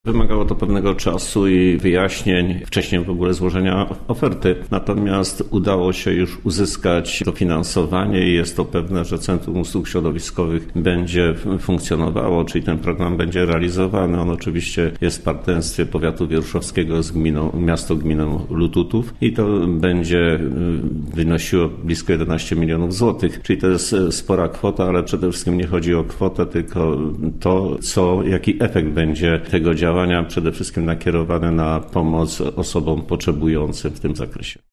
Wymagało to pewnego czasu i wyjaśnień, wcześniej w ogóle złożenia oferty. Natomiast udało się już uzyskać dofinansowanie i jest to pewne, że Centrum Usług Środowiskowych będzie funkcjonowało, czyli ten program będzie realizowany. On oczywiście jest w partnerstwie powiatu wieruszowskiego z gminą Lututów i to będzie wynosiło blisko 11 milionów złotych. Czyli to jest spora kwota, ale przede wszystkim nie chodzi o kwotę, tylko to, jaki efekt będzie tego działania, przede wszystkim nakierowane na pomoc osobom potrzebującym w tym zakresie.